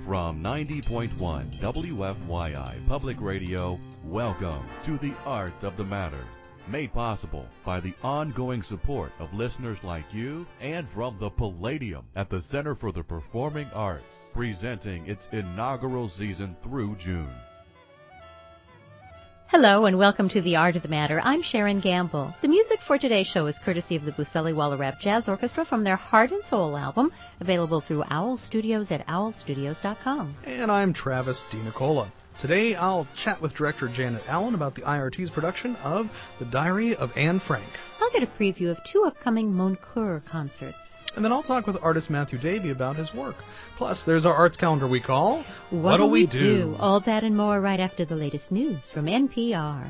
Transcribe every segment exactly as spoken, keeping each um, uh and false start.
From ninety point one W F Y I Public Radio, welcome to The Art of the Matter, made possible by the ongoing support of listeners like you and from the Palladium at the Center for the Performing Arts, presenting its inaugural season through June. Hello and welcome to The Art of the Matter. I'm Sharon Gamble. The music for today's show is courtesy of the Buscelli Wallerap Jazz Orchestra from their Heart and Soul album, available through Owl Studios at owl studios dot com. And I'm Travis DiNicola. Today I'll chat with director Janet Allen about the I R T's production of The Diary of Anne Frank. I'll get a preview of two upcoming Moncur concerts. And then I'll talk with artist Matthew Davey about his work. Plus, there's our arts calendar we call What'll We Do? do? All that and more right after the latest news from N P R.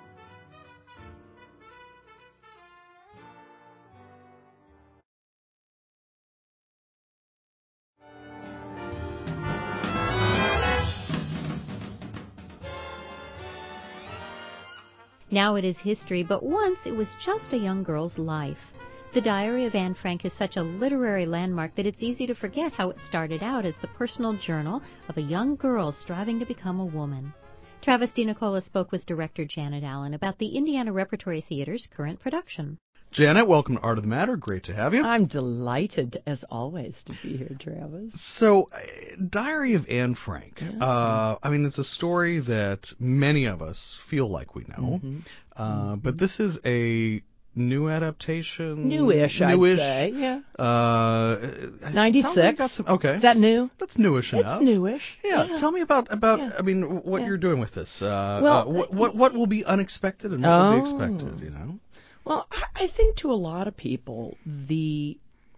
Now it is history, but once it was just a young girl's life. The Diary of Anne Frank is such a literary landmark that it's easy to forget how it started out as the personal journal of a young girl striving to become a woman. Travis DiNicola spoke with director Janet Allen about the Indiana Repertory Theater's current production. Janet, welcome to Art of the Matter. Great to have you. I'm delighted, as always, to be here, Travis. So, uh, Diary of Anne Frank. Yeah. Uh, I mean, it's a story that many of us feel like we know. Mm-hmm. Uh, mm-hmm. But this is a new adaptation? Newish, Newish. I'd say, yeah. Uh, ninety-six. Like some, okay. Is that new? That's newish it's enough. It's newish. Yeah. yeah. Tell me about, about yeah. I mean, what yeah. you're doing with this. Uh, well, uh, what, what what will be unexpected and what oh. will be expected, you know? Well, I think to a lot of people, the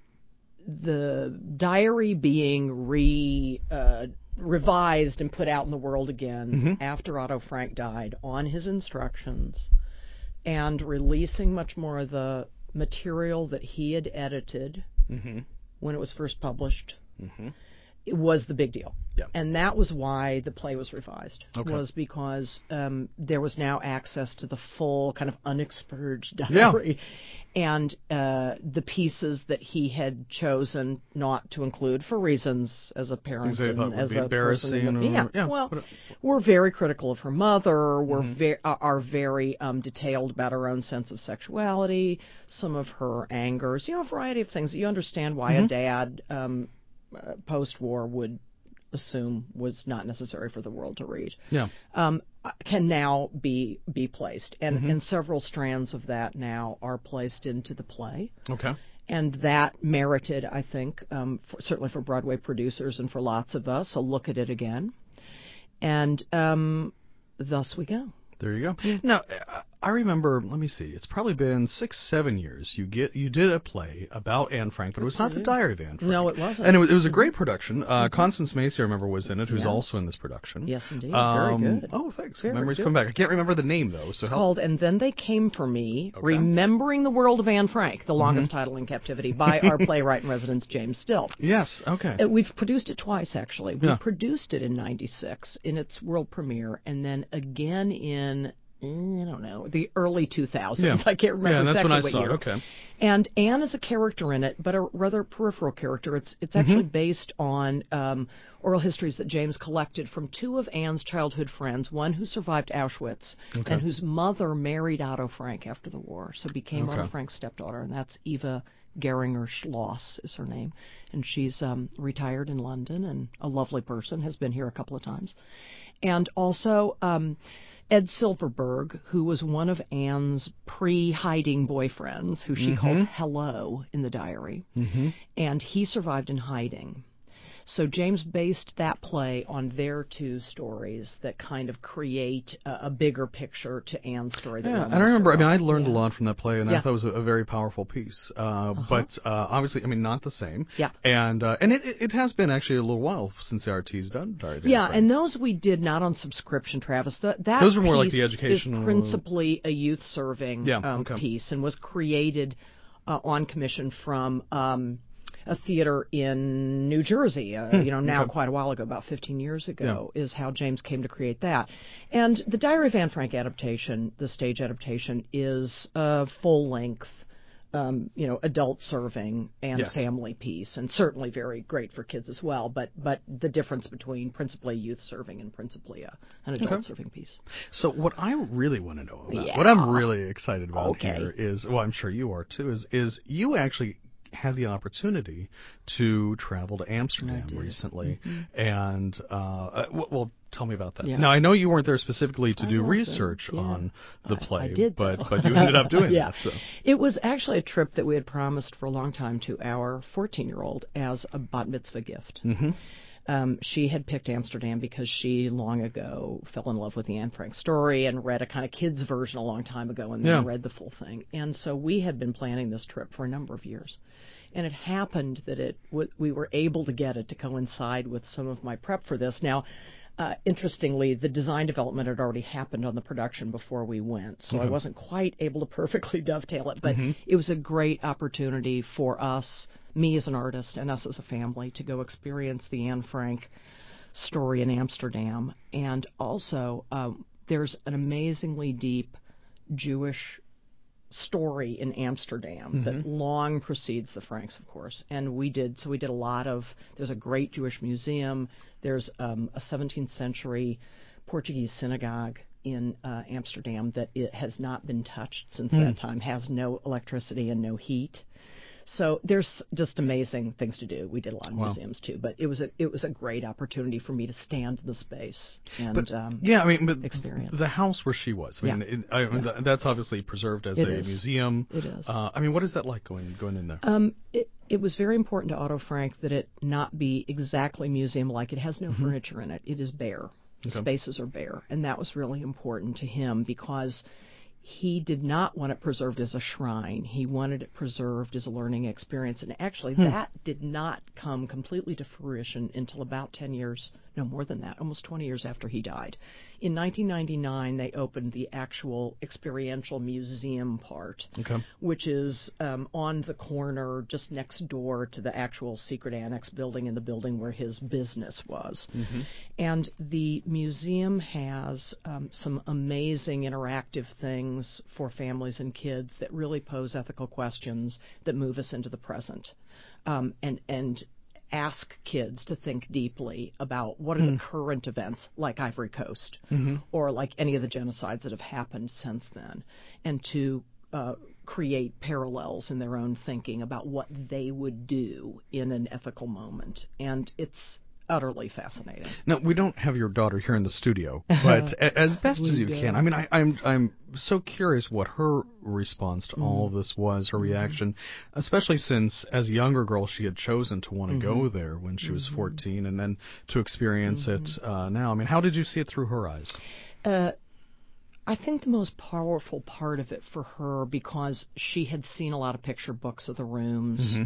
the diary being re uh, revised and put out in the world again mm-hmm. after Otto Frank died on his instructions and releasing much more of the material that he had edited mm-hmm. when it was first published, mm-hmm. it was the big deal. Yeah. And that was why the play was revised, okay. was because um, there was now access to the full kind of unexpurged diary. Yeah. And uh, the pieces that he had chosen not to include for reasons as a parent and as a person. In the, yeah, yeah, well, we're very critical of her mother. We're mm-hmm. ve- are very um, detailed about her own sense of sexuality, some of her angers, you know, a variety of things. You understand why mm-hmm. a dad um, uh, post-war would assume was not necessary for the world to read. Yeah. Um, can now be be placed, and mm-hmm. and several strands of that now are placed into the play. Okay. And that merited, I think, um, for, certainly for Broadway producers and for lots of us, a look at it again. And um, thus we go. There you go. Yeah. Now, I remember, let me see, it's probably been six, seven years. You get you did a play about Anne Frank, but it was not the Diary of Anne Frank. No, it wasn't. And it was, it was a great production. Uh, mm-hmm. Constance Macy, I remember, was in it, who's yes. also in this production. Yes, indeed. Um, Very good. Oh, thanks. Very Memories good. come back. I can't remember the name, though. So it's help. called And Then They Came for Me, Okay. Remembering the World of Anne Frank, the longest mm-hmm. title in captivity, by our playwright-in-residence, James Still. Yes, okay. Uh, we've produced it twice, actually. We yeah. produced it in ninety-six in its world premiere, and then again in I don't know, the early two thousands. Yeah. I can't remember yeah, exactly that's when I what saw year. It. Okay. And Anne is a character in it, but a rather peripheral character. It's it's actually mm-hmm. based on um, oral histories that James collected from two of Anne's childhood friends, one who survived Auschwitz okay. and whose mother married Otto Frank after the war, so became okay. Otto Frank's stepdaughter, and that's Eva Geringer Schloss is her name. And she's um, retired in London and a lovely person, has been here a couple of times. And also... Um, Ed Silverberg, who was one of Anne's pre-hiding boyfriends, who she mm-hmm. calls Hello in the diary, mm-hmm. and he survived in hiding. So James based that play on their two stories that kind of create a, a bigger picture to Anne's story. That yeah, and I remember, I mean, I learned yeah. a lot from that play, and yeah. I thought it was a, a very powerful piece. Uh, uh-huh. But uh, obviously, I mean, not the same. Yeah. And uh, and it, it has been actually a little while since the R T's done Diary of Anne Yeah, Frank. and those we did not on subscription, Travis. The, that those were more piece like the educational. is principally a youth-serving yeah, um, okay. piece and was created uh, on commission from... Um, a theater in New Jersey, uh, you know, now okay. quite a while ago, about fifteen years ago, yeah. is how James came to create that. And the Diary of Anne Frank adaptation, the stage adaptation, is a full-length um, you know, adult serving and Yes. family piece, and certainly very great for kids as well. But but the difference between principally youth serving and principally a, an adult Okay. serving piece. So what I really want to know about, Yeah. what I'm really excited about Okay. here is, well, I'm sure you are too, is is you actually had the opportunity to travel to Amsterdam did. recently, Mm-hmm. and uh, uh, well, well, tell me about that. Yeah. Now I know you weren't there specifically to I do wasn't, research yeah. on the I- play, I did, but though. but you ended up doing yeah. that. So. It was actually a trip that we had promised for a long time to our fourteen-year-old as a bat mitzvah gift. Mm-hmm. Um, she had picked Amsterdam because she long ago fell in love with the Anne Frank story and read a kind of kids version a long time ago and then Yeah. read the full thing. And so we had been planning this trip for a number of years. And it happened that it w- we were able to get it to coincide with some of my prep for this. Now, uh, interestingly, the design development had already happened on the production before we went, so I wasn't quite able to perfectly dovetail it. But it was a great opportunity for us, me as an artist, and us as a family, to go experience the Anne Frank story in Amsterdam. And also, um, there's an amazingly deep Jewish story in Amsterdam Mm-hmm. that long precedes the Franks, of course. And we did, so we did a lot of, there's a great Jewish museum, there's um, a seventeenth century Portuguese synagogue in uh, Amsterdam that it has not been touched since Mm. that time, has no electricity and no heat. So there's just amazing things to do. We did a lot of Wow. museums too, but it was a it was a great opportunity for me to stand in the space and But um, yeah, I mean, but experience. the house where she was, I mean, Yeah. it, I, th- that's obviously preserved as It a is. museum. It is. Uh, I mean, what is that like going going in there? Um, it, it was very important to Otto Frank that it not be exactly museum-like. It has no furniture in it. It is bare. The Okay. spaces are bare, and that was really important to him because he did not want it preserved as a shrine. He wanted it preserved as a learning experience, and actually that did not come completely to fruition until about ten years, no more than that, almost twenty years after he died. In nineteen ninety-nine, they opened the actual experiential museum part, Okay. which is um, on the corner just next door to the actual secret annex building in the building where his business was. Mm-hmm. And the museum has um, some amazing interactive things for families and kids that really pose ethical questions that move us into the present, um, and and ask kids to think deeply about what are the current events, like Ivory Coast, Mm-hmm. or like any of the genocides that have happened since then, and to uh, create parallels in their own thinking about what they would do in an ethical moment. And it's utterly fascinating. Now, we don't have your daughter here in the studio, but a- as best as We you don't. can, I mean, I, I'm I'm so curious what her response to all of this was, her reaction, especially since as a younger girl she had chosen to want to go there when she was fourteen, and then to experience it uh, now. I mean, how did you see it through her eyes? Uh, I think the most powerful part of it for her, because she had seen a lot of picture books of the rooms,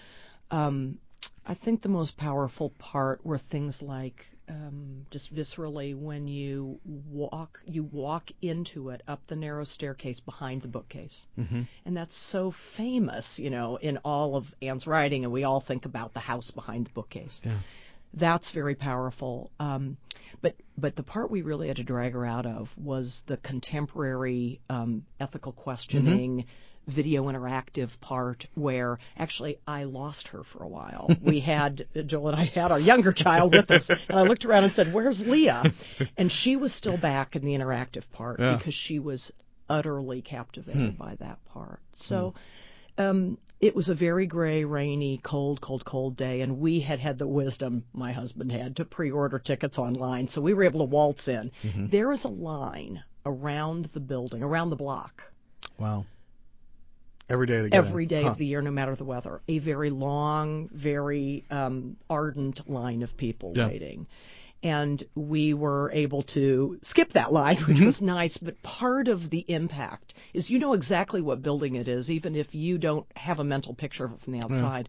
um, I think the most powerful part were things like um, just viscerally when you walk you walk into it up the narrow staircase behind the bookcase. Mm-hmm. And that's so famous, you know, in all of Anne's writing, and we all think about the house behind the bookcase. Yeah. That's very powerful. Um, but but the part we really had to drag her out of was the contemporary um, ethical questioning, video interactive part, where actually I lost her for a while. We had, Joel and I had our younger child with us, and I looked around and said, "Where's Leah?" And she was still back in the interactive part Yeah. because she was utterly captivated by that part. So um, it was a very gray, rainy, cold, cold, cold day, and we had had the wisdom, my husband had, to pre-order tickets online, so we were able to waltz in. There is a line around the building, around the block, Wow. Every day to get every in. day Huh. of the year, no matter the weather. A very long, very um, ardent line of people Yeah. waiting. And we were able to skip that line, which Mm-hmm. was nice. But part of the impact is you know exactly what building it is, even if you don't have a mental picture of it from the outside.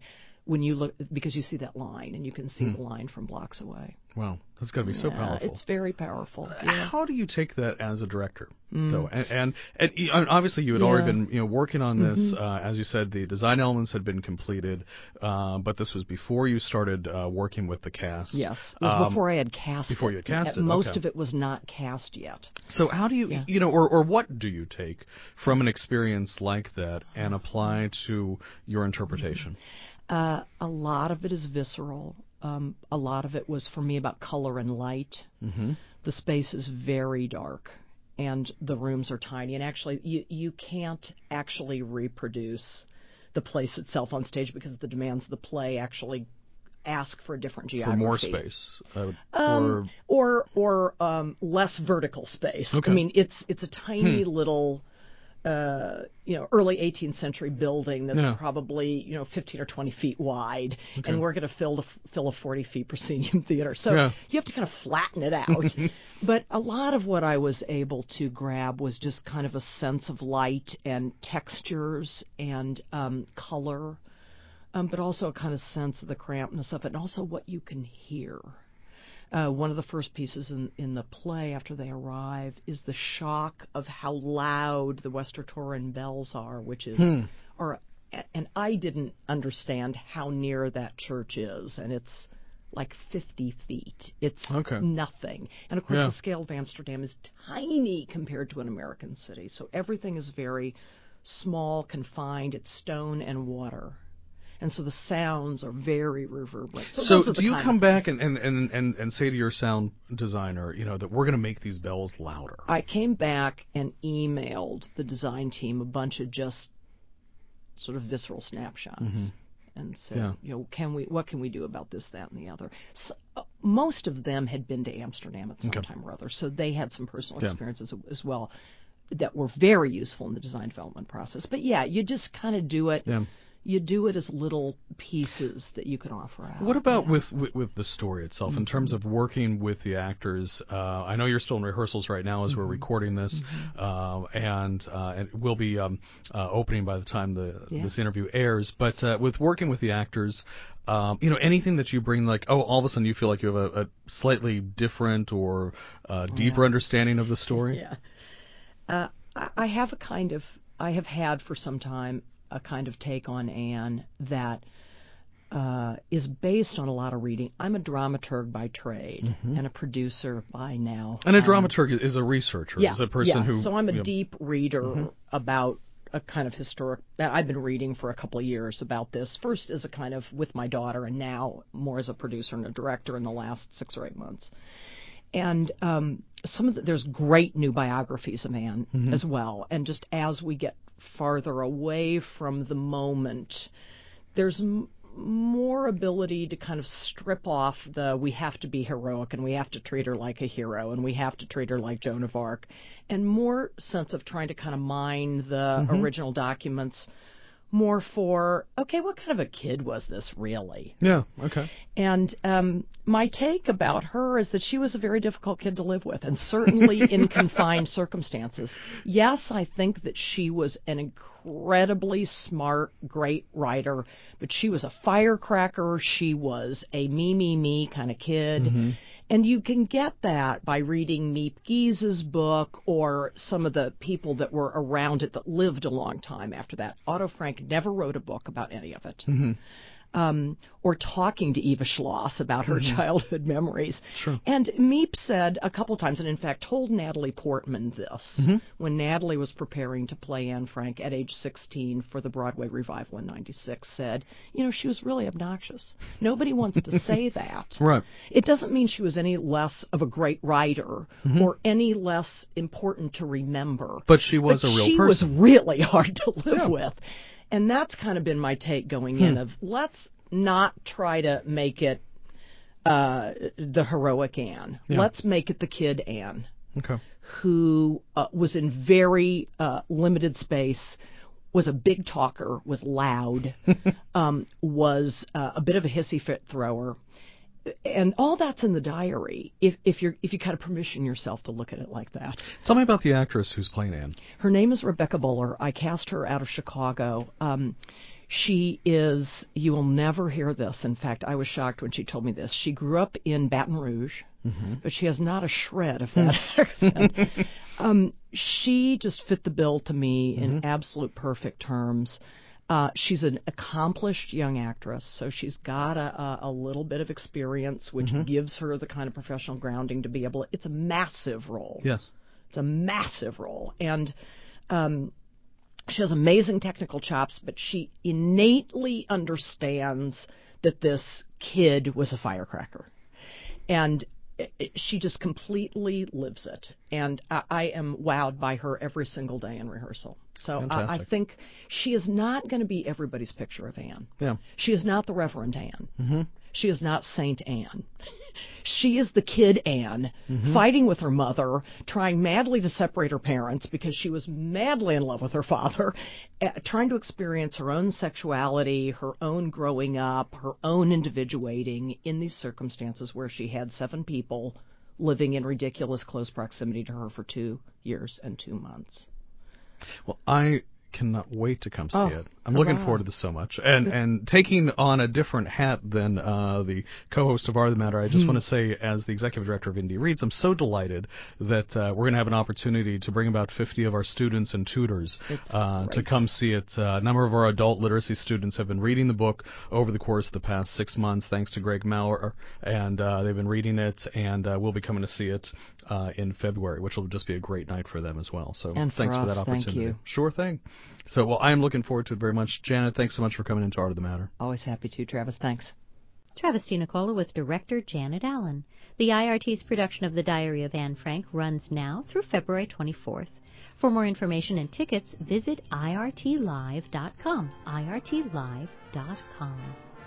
when you look, because you see that line, and you can see Hmm. the line from blocks away. Wow, that's got to be so Yeah, powerful. It's very powerful. Yeah. How do you take that as a director, Mm. though? And, and, and y- and obviously you had Yeah. already been, you know, working on this. Mhm. Uh, as you said, the design elements had been completed, uh, but this was before you started uh, working with the cast. Yes, it was Um, before I had cast before it. you had cast Uh, it, Most okay. of it was not cast yet. So how do you, Yeah. you know, or, or what do you take from an experience like that and apply to your interpretation? Uh, a lot of it is visceral. Um, a lot of it was for me about color and light. Mm-hmm. The space is very dark, and the rooms are tiny. And actually, you you can't actually reproduce the place itself on stage because the demands of the play actually ask for a different For geography. more space, uh, Um, or or or um, less vertical space. Okay. I mean, it's it's a tiny Hmm. little, uh, you know, early eighteenth century building that's Yeah. probably, you know, fifteen or twenty feet wide, Okay. and we're going to fill a, fill a forty feet proscenium theater. So Yeah. you have to kind of flatten it out. But a lot of what I was able to grab was just kind of a sense of light and textures and um, color. Um, but also a kind of sense of the crampedness of it, and also what you can hear. Uh, one of the first pieces in, in the play after they arrive is the shock of how loud the Westertoren bells are, which is, Hmm. or, and I didn't understand how near that church is, and it's like fifty feet. It's Okay. nothing. And of course, Yeah. the scale of Amsterdam is tiny compared to an American city, so everything is very small, confined. It's stone and water. And so the sounds are very reverberant. So, So those are the do you kind come of back things. and, and, and, and, and say to your sound designer, you know, that we're going to make these bells louder? I came back and emailed the design team a bunch of just sort of visceral snapshots, Mhm. and said, Yeah. you know, can we, what can we do about this, that, and the other? So, uh, most of them had been to Amsterdam at some Okay. time or other, so they had some personal Yeah. experiences as well that were very useful in the design development process. But yeah, you just kind of do it. Yeah. You do it as little pieces that you can offer out. What about yeah. with, with with the story itself, in terms of working with the actors? Uh, I know you're still in rehearsals right now as we're recording this, uh, and uh, it will be um, uh, opening by the time the Yeah. this interview airs. But uh, with working with the actors, um, you know, anything that you bring, like, oh, all of a sudden you feel like you have a, a slightly different or uh, deeper Yeah. understanding of the story? Yeah. Uh, I I have a kind of, I have had for some time a kind of take on Anne that uh, is based on a lot of reading. I'm a dramaturg by trade and a producer by now. And a Um, dramaturg is a researcher, yeah, is a person yeah. who. So I'm a you know, deep reader about a kind of historic that I've been reading for a couple of years about this. First as a kind of with my daughter, and now more as a producer and a director in the last six or eight months. And um, some of the, there's great new biographies of Anne as well. And just as we get farther away from the moment, there's m- more ability to kind of strip off the we have to be heroic and we have to treat her like a hero and we have to treat her like Joan of Arc, and more sense of trying to kind of mine the original documents more for, okay, what kind of a kid was this really? Yeah, okay. And um, my take about her is that she was a very difficult kid to live with, and certainly in confined circumstances. Yes, I think that she was an incredibly smart, great writer, but she was a firecracker. She was a me, me, me kind of kid. And you can get that by reading Miep Gies's book or some of the people that were around it that lived a long time after that. Otto Frank never wrote a book about any of it. Um, or talking to Eva Schloss about her childhood memories. Sure. And Miep said a couple times, and in fact told Natalie Portman this, when Natalie was preparing to play Anne Frank at age sixteen for the Broadway revival in ninety-six, said, you know, she was really obnoxious. Nobody wants to say that. Right. It doesn't mean she was any less of a great writer or any less important to remember. But she was But a real she person. was really hard to live Yeah. with. And that's kind of been my take going in of let's not try to make it uh, the heroic Anne. Yeah. Let's make it the kid Anne, Okay. who uh, was in very uh, limited space, was a big talker, was loud, um, was uh, a bit of a hissy fit thrower. And all that's in the diary. If if you're if you kind of permission yourself to look at it like that. Tell me about the actress who's playing Anne. Her name is Rebecca Buller. I cast her out of Chicago. Um, She is, you will never hear this. In fact, I was shocked when she told me this. She grew up in Baton Rouge, mm-hmm. but she has not a shred of that accent. Um, she just fit the bill to me in mm-hmm. absolute perfect terms. Uh, she's an accomplished young actress, so she's got a, a, a little bit of experience, which mm-hmm. gives her the kind of professional grounding to be able to, it's a massive role. Yes. It's a massive role. And um, she has amazing technical chops, but she innately understands that this kid was a firecracker. And it, she just completely lives it. And I, I am wowed by her every single day in rehearsal. So I, I think she is not going to be everybody's picture of Anne. Yeah. She is not the Reverend Anne. Mm-hmm. She is not Saint Anne. She is the kid Anne, mm-hmm. fighting with her mother, trying madly to separate her parents because she was madly in love with her father, uh, trying to experience her own sexuality, her own growing up, her own individuating in these circumstances where she had seven people living in ridiculous close proximity to her for two years and two months. Well, I cannot wait to come see oh, it. I'm looking forward to this so much. And and taking on a different hat than uh, the co-host of Art of the Matter, I just want to say, as the executive director of Indie Reads, I'm so delighted that uh, we're going to have an opportunity to bring about fifty of our students and tutors uh, to come see it. Uh, a number of our adult literacy students have been reading the book over the course of the past six months, thanks to Greg Maurer, and uh, they've been reading it, and uh, we'll be coming to see it uh, in February, which will just be a great night for them as well. So and thanks for, for us, that opportunity. Thank you. Sure thing. So, well, I'm looking forward to it very much. Janet, thanks so much for coming into Art of the Matter. Always happy to, Travis. Thanks. Travis DiNicola with director Janet Allen. The I R T's production of The Diary of Anne Frank runs now through February twenty-fourth. For more information and tickets, visit I R T live dot com. I R T live dot com.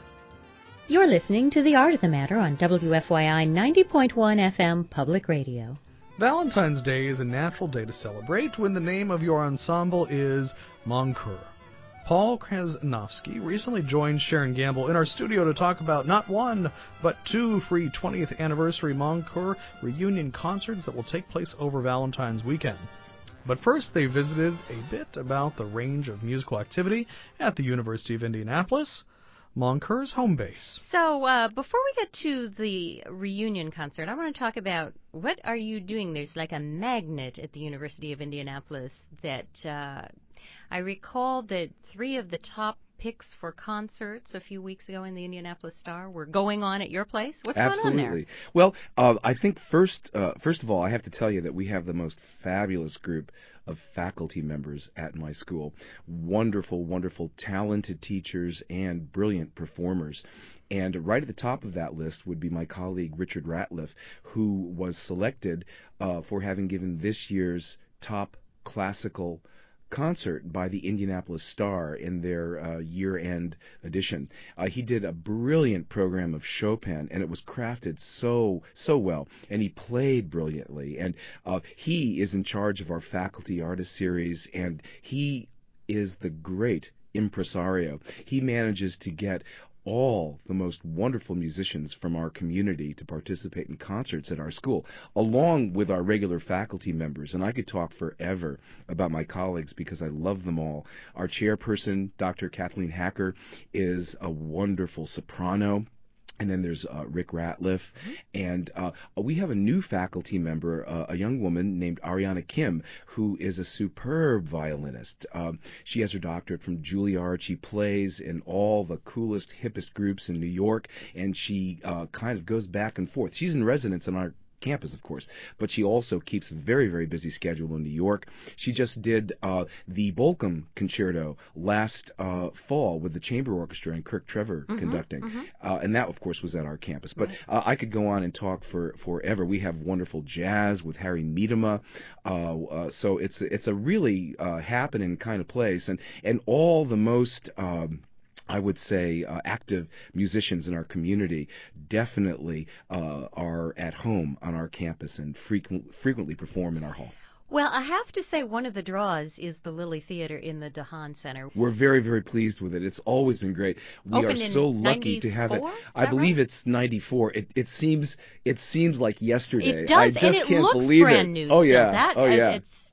You're listening to The Art of the Matter on W F Y I ninety point one F M Public Radio. Valentine's Day is a natural day to celebrate when the name of your ensemble is Mon Coeur. Paul Krasnowski recently joined Sharon Gamble in our studio to talk about not one, but two free twentieth anniversary Mon Coeur reunion concerts that will take place over Valentine's weekend. But first, they visited a bit about the range of musical activity at the University of Indianapolis, Mon Coeur's home base. So uh, before we get to the reunion concert, I want to talk about what are you doing. There's like a magnet at the University of Indianapolis that uh, I recall that three of the top picks for concerts a few weeks ago in the Indianapolis Star were going on at your place. What's Absolutely. going on there? Well, uh, I think first, uh, first of all, I have to tell you that we have the most fabulous group of faculty members at my school. Wonderful, wonderful, talented teachers and brilliant performers. And right at the top of that list would be my colleague Richard Ratliff, who was selected uh, for having given this year's top classical concert by the Indianapolis Star in their uh, year-end edition. Uh, he did a brilliant program of Chopin, and it was crafted so, so well, and he played brilliantly. And uh, he is in charge of our Faculty Artist Series, and he is the great impresario. He manages to get all the most wonderful musicians from our community to participate in concerts at our school, along with our regular faculty members. And I could talk forever about my colleagues because I love them all. Our chairperson, Doctor Kathleen Hacker, is a wonderful soprano. And then there's uh, Rick Ratliff, mm-hmm. and uh, we have a new faculty member, uh, a young woman named Ariana Kim, who is a superb violinist. Um, she has her doctorate from Juilliard. She plays in all the coolest, hippest groups in New York, and she uh, kind of goes back and forth. She's in residence on our campus, of course, but she also keeps a very, very busy schedule in New York. She just did uh, the Bolcom Concerto last uh, fall with the chamber orchestra and Kirk Trevor mm-hmm, conducting, mm-hmm. Uh, and that, of course, was at our campus. But uh, I could go on and talk for forever. We have wonderful jazz with Harry Miedema, uh, uh, so it's it's a really uh, happening kind of place, and and all the most Um, I would say uh, active musicians in our community definitely uh, are at home on our campus and frequent, frequently perform in our hall. Well, I have to say one of the draws is the Lilly Theater in the DeHaan Center. We're very, very pleased with it. It's always been great. We Opened are so lucky to have it. I believe right? it's ninety-four. It it seems it seems like yesterday. It does, I just and it can't looks believe brand it. new. Oh still. yeah. That, oh yeah. It's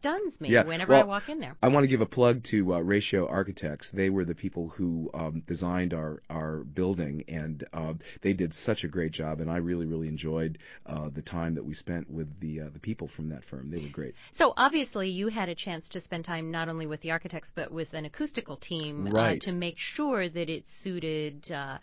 stuns me Yeah. whenever well, I walk in there. I want to give a plug to uh, Ratio Architects. They were the people who um, designed our, our building, and uh, they did such a great job, and I really, really enjoyed uh, the time that we spent with the uh, the people from that firm. They were great. So obviously you had a chance to spend time not only with the architects but with an acoustical team Right. uh, to make sure that it suited uh,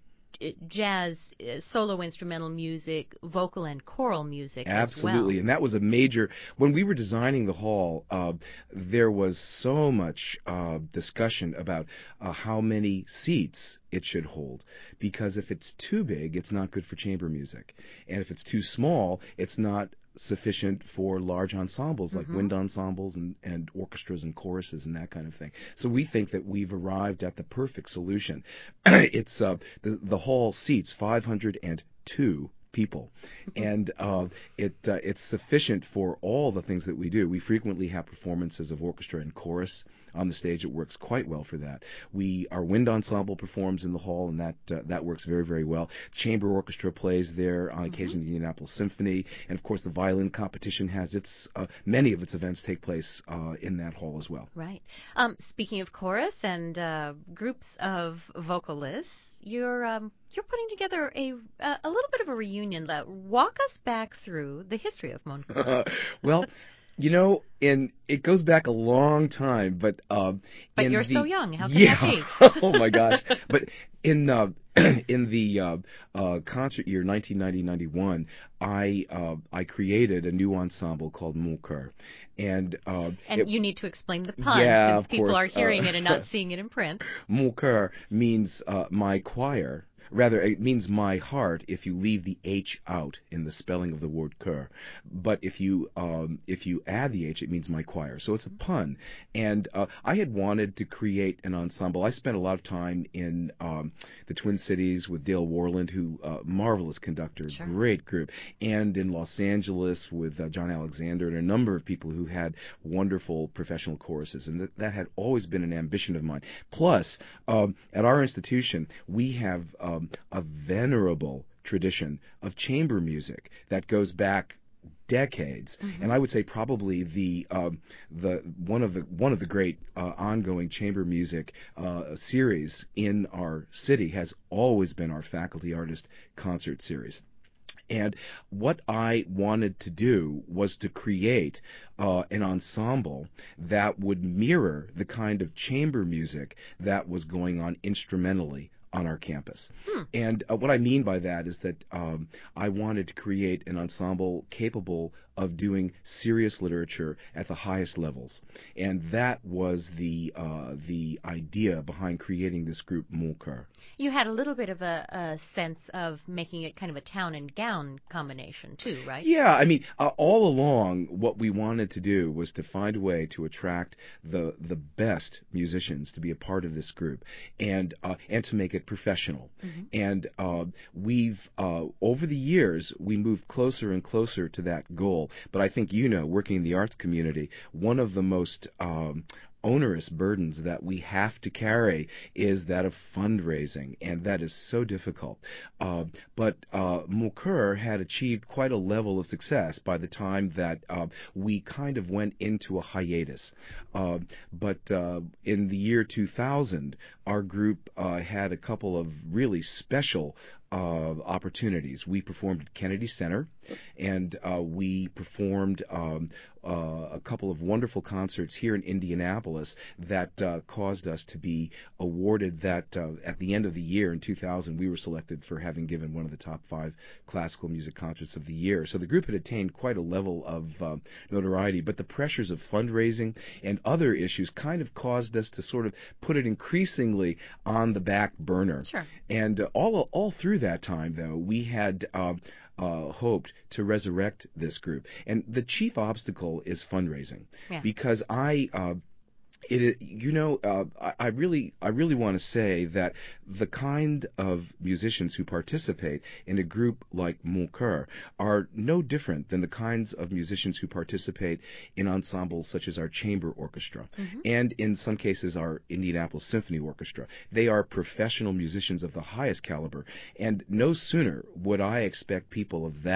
jazz, uh, solo instrumental music, vocal and choral music Absolutely, as well. and that was a major. When we were designing the hall, uh, there was so much uh, discussion about uh, how many seats it should hold, because if it's too big, it's not good for chamber music, and if it's too small, it's not sufficient for large ensembles like Mm-hmm. wind ensembles and, and orchestras and choruses and that kind of thing. So we think that we've arrived at the perfect solution. It's uh, the, the hall seats five hundred two people, and uh, it uh, it's sufficient for all the things that we do. We frequently have performances of orchestra and chorus on the stage. It works quite well for that. We our wind ensemble performs in the hall, and that uh, that works very, very well. Chamber orchestra plays there on occasion. Mm-hmm. The Indianapolis Symphony, and of course the violin competition has its uh, many of its events take place uh, in that hall as well. Right. Um, speaking of chorus and uh, groups of vocalists, you're um, you're putting together a uh, a little bit of a reunion. That walk us back through the history of Mon Coeur. Well, you know, and it goes back a long time, but um, but in you're the, so young. How can yeah, that be? Oh my gosh! But in uh, in the uh, uh, concert year nineteen ninety ninety-one, I uh, I created a new ensemble called Mon Coeur, and uh, and it, you need to explain the pun yeah, since people course, are hearing uh, it and not seeing it in print. Mon Coeur means uh, my choir. Rather, it means my heart if you leave the H out in the spelling of the word cœur. But if you um, if you add the H, it means my choir. So it's a pun. And uh, I had wanted to create an ensemble. I spent a lot of time in um, the Twin Cities with Dale Warland, who uh, marvelous conductor, Sure. Great group, and in Los Angeles with uh, John Alexander and a number of people who had wonderful professional choruses. And that, that had always been an ambition of mine. Plus, um, at our institution, we have uh, Um, a venerable tradition of chamber music that goes back decades, mm-hmm. and I would say probably the um, the one of the one of the great uh, ongoing chamber music uh, series in our city has always been our faculty artist concert series. And what I wanted to do was to create uh, an ensemble that would mirror the kind of chamber music that was going on instrumentally on our campus. Hmm. And uh, what I mean by that is that um, I wanted to create an ensemble capable of doing serious literature at the highest levels. And that was the uh, the idea behind creating this group, Mon Coeur. You had a little bit of a, a sense of making it kind of a town and gown combination, too, right? Yeah, I mean, uh, all along, what we wanted to do was to find a way to attract the the best musicians to be a part of this group, and uh, and to make it professional. Mm-hmm. And uh, we've uh, over the years we moved closer and closer to that goal. But I think you know, working in the arts community, one of the most um, onerous burdens that we have to carry is that of fundraising, and that is so difficult. Uh, but uh, Mon Coeur had achieved quite a level of success by the time that uh, we kind of went into a hiatus. Uh, but uh, in the year two thousand, our group uh, had a couple of really special Uh, opportunities. We performed at Kennedy Center, and uh, we performed um, uh, a couple of wonderful concerts here in Indianapolis that uh, caused us to be awarded that uh, at the end of the year in two thousand, we were selected for having given one of the top five classical music concerts of the year. So the group had attained quite a level of uh, notoriety, but the pressures of fundraising and other issues kind of caused us to sort of put it increasingly on the back burner. Sure. And uh, all all through that time, though, we had uh, uh, hoped to resurrect this group. And the chief obstacle is fundraising, yeah. because I. Uh, It, you know, uh, I, I really, I really want to say that the kind of musicians who participate in a group like Mon Coeur are no different than the kinds of musicians who participate in ensembles such as our chamber orchestra, mm-hmm. and in some cases our Indianapolis Symphony Orchestra. They are professional musicians of the highest caliber, and no sooner would I expect people of that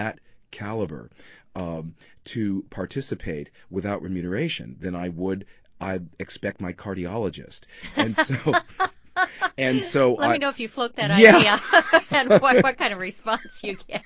caliber um, to participate without remuneration than I would, I expect, my cardiologist. And so... And so let I, me know if you float that yeah. idea and what, what kind of response you get.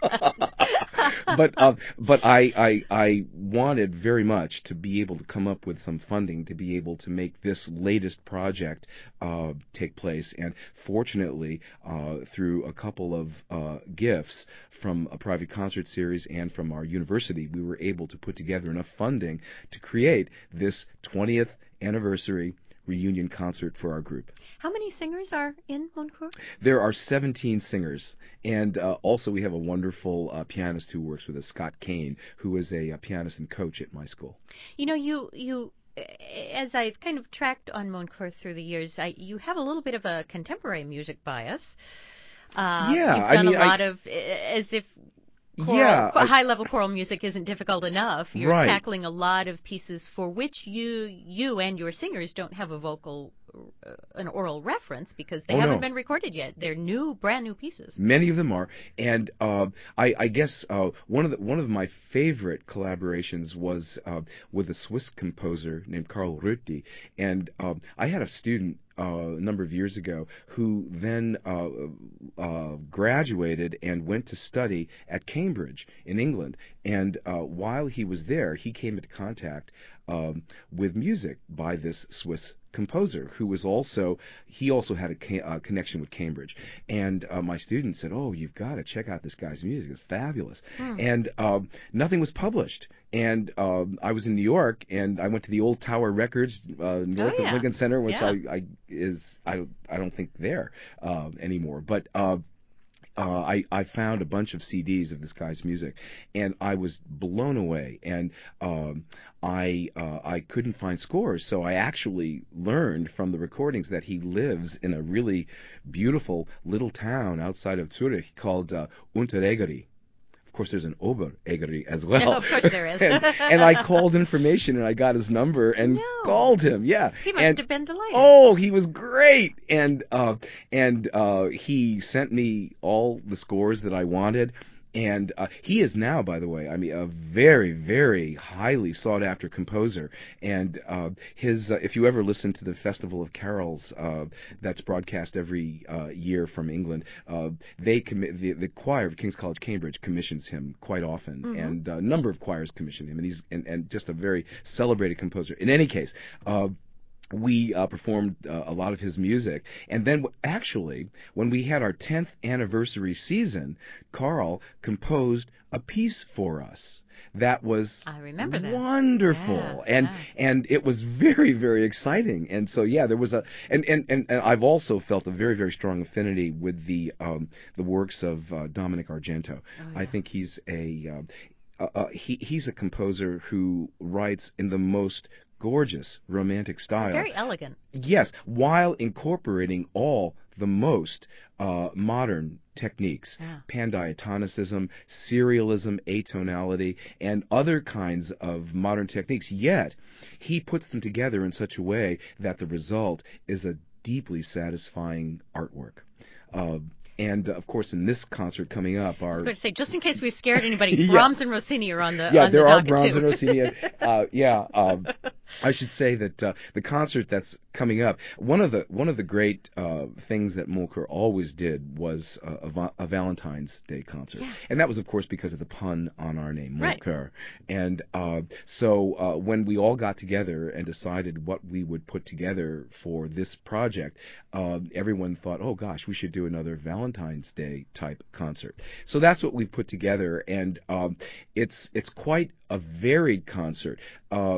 but uh, but I, I I wanted very much to be able to come up with some funding to be able to make this latest project uh, take place. And fortunately, uh, through a couple of uh, gifts from a private concert series and from our university, we were able to put together enough funding to create this twentieth anniversary reunion concert for our group. How many singers are in Mon Coeur? There are seventeen singers, and uh, also we have a wonderful uh, pianist who works with us, Scott Kane, who is a, a pianist and coach at my school. You know, you you as I've kind of tracked on Mon Coeur through the years, I, you have a little bit of a contemporary music bias. Uh, yeah, you've done I mean, a lot I, of as if. Choral, yeah, I, high-level choral music isn't difficult enough. You're right. tackling a lot of pieces for which you you and your singers don't have a vocal, uh, an oral reference because they oh, haven't no. been recorded yet. They're new, brand new pieces. Many of them are, and uh, I, I guess uh, one of the, one of my favorite collaborations was uh, with a Swiss composer named Karl Rütti, and uh, I had a student. Uh, a number of years ago, who then uh, uh, graduated and went to study at Cambridge in England. And uh, while he was there, he came into contact um, with music by this Swiss composer who was also, he also had a ca- uh, connection with Cambridge. And uh, my student said, oh, you've got to check out this guy's music. It's fabulous. Hmm. And uh, nothing was published. And uh, I was in New York, and I went to the Old Tower Records uh, north oh, yeah. of Lincoln Center, which yeah. I, I is I I don't think there uh, anymore. But uh, uh, I I found a bunch of C Ds of this guy's music, and I was blown away. And um, I uh, I couldn't find scores, so I actually learned from the recordings that he lives in a really beautiful little town outside of Zurich called uh, Unteregeri. Of course, there's an Oberegeri as well. No, of course there is. and, and I called information, and I got his number and no. called him. Yeah, he must and, have been delighted. Oh, he was great, and uh, and uh, he sent me all the scores that I wanted. And uh, he is now, by the way, I mean, a very, very highly sought-after composer. And uh, his, uh, if you ever listen to the Festival of Carols uh, that's broadcast every uh, year from England, uh, they commi- the, the choir of King's College, Cambridge, commissions him quite often, mm-hmm. and a number of choirs commission him, and he's and, and just a very celebrated composer. In any case. Uh, We uh, performed uh, a lot of his music. And then w- actually, when we had our tenth anniversary season, Carl composed a piece for us that was I remember that. wonderful. Yeah, and yeah. and it was very, very exciting. And so, yeah, there was a... And, and, and, and I've also felt a very, very strong affinity with the um, the works of uh, Dominic Argento. Oh, yeah. I think he's a... Uh, uh, uh, he he's a composer who writes in the most gorgeous romantic style. Very elegant. Yes, while incorporating all the most uh, modern techniques, yeah. pandiatonicism, serialism, atonality, and other kinds of modern techniques. Yet, he puts them together in such a way that the result is a deeply satisfying artwork. Uh, And, uh, of course, in this concert coming up, our... I was going to say, just in case we've scared anybody, yeah. Brahms and Rossini are on the Yeah, on there the are docket Brahms too. and Rossini. uh, yeah, um, I should say that uh, the concert that's coming up, one of the one of the great uh, things that Mon Coeur always did was uh, a, va- a Valentine's Day concert. Yeah. And that was, of course, because of the pun on our name, Mon right. Coeur. And uh, so uh, when we all got together and decided what we would put together for this project, uh, everyone thought, oh, gosh, we should do another Valentine's Day type concert. So that's what we've put together, and um, it's it's quite a varied concert. Uh,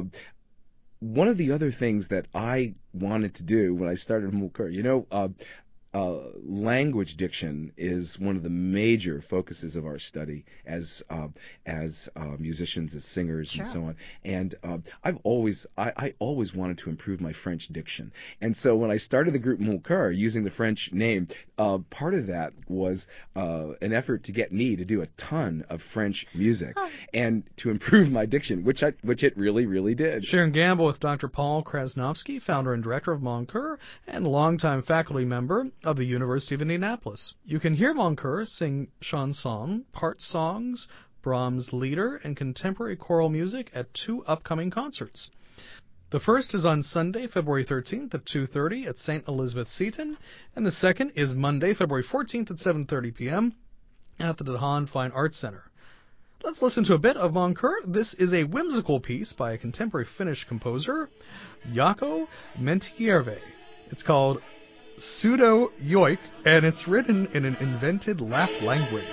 one of the other things that I wanted to do when I started Mon Coeur, you know, uh, uh, language diction is one of the major focuses of our study as uh, as uh, musicians, as singers, sure. and so on. And uh, I've always I, I always wanted to improve my French diction. And so when I started the group Mon Coeur using the French name, uh, part of that was uh, an effort to get me to do a ton of French music huh. and to improve my diction, which I which it really really did. Sharon Gamble with Doctor Paul Krasnovsky, founder and director of Mon Coeur and longtime faculty member of the University of Indianapolis. You can hear Mon Coeur sing chanson, part songs, Brahms Lieder and contemporary choral music at two upcoming concerts. The first is on Sunday, February thirteenth at two thirty at Saint Elizabeth Seton, and the second is Monday, February fourteenth at seven thirty p.m. at the Dahan Fine Arts Center. Let's listen to a bit of Mon Cœur. This is a whimsical piece by a contemporary Finnish composer, Jaakko Menttijärvi. It's called Pseudo Yoik, and it's written in an invented Lapp language.